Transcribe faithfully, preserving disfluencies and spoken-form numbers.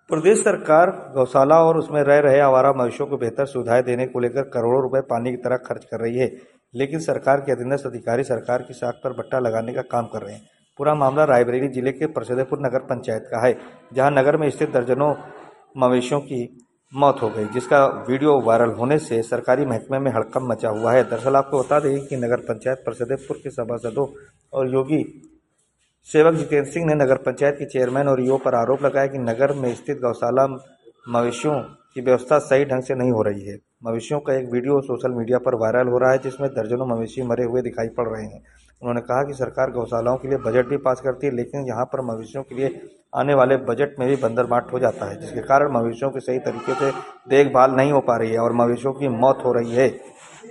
प्रदेश सरकार गौशाला और उसमें रह रहे आवारा मवेशियों को बेहतर सुविधाएं देने को लेकर करोड़ों रुपए पानी की तरह खर्च कर रही है, लेकिन सरकार के अधीनस्थ अधिकारी सरकार की साख पर बट्टा लगाने का काम कर रहे हैं। पूरा मामला रायबरेली जिले के प्रसिद्धपुर नगर पंचायत का है, जहां नगर में स्थित दर्जनों मवेशियों की मौत हो गई, जिसका वीडियो वायरल होने से सरकारी महकमे में हड़कंप मचा हुआ है। दरअसल आपको बता दें कि नगर पंचायत प्रसिद्धपुर के सभासदों और योगी सेवक जितेंद्र सिंह ने नगर पंचायत के चेयरमैन और ईओ पर आरोप लगाया कि नगर में स्थित गौशाला मवेशियों की व्यवस्था सही ढंग से नहीं हो रही है। मवेशियों का एक वीडियो सोशल मीडिया पर वायरल हो रहा है, जिसमें दर्जनों मवेशी मरे हुए दिखाई पड़ रहे हैं। उन्होंने कहा कि सरकार गौशालाओं के लिए बजट भी पास करती है, लेकिन यहाँ पर मवेशियों के लिए आने वाले बजट में भी बंदरबाट हो जाता है, जिसके कारण मवेशियों की सही तरीके से देखभाल नहीं हो पा रही है और मवेशियों की मौत हो रही है।